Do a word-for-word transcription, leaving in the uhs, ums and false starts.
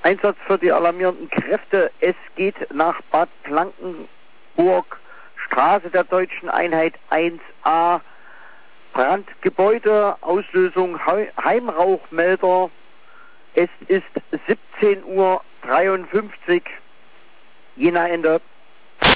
Einsatz für die alarmierenden Kräfte. Es geht nach Bad Blankenburg, Straße der Deutschen Einheit eins a. Brandgebäude, Auslösung Heimrauchmelder. Es ist siebzehn Uhr dreiundfünfzig. Jena Ende.